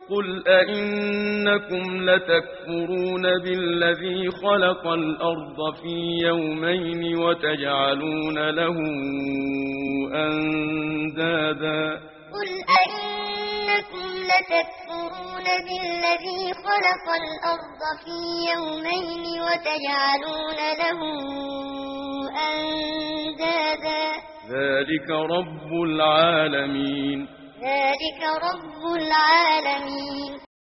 قل أئنكم لتكفرون بالذي خلق الأرض في يومين وتجعلون له أندادا قل أئنكم لتكفرون بالذي خلق الأرض في يومين وتجعلون له أندادا ذلك رب العالمين ذلك رب العالمين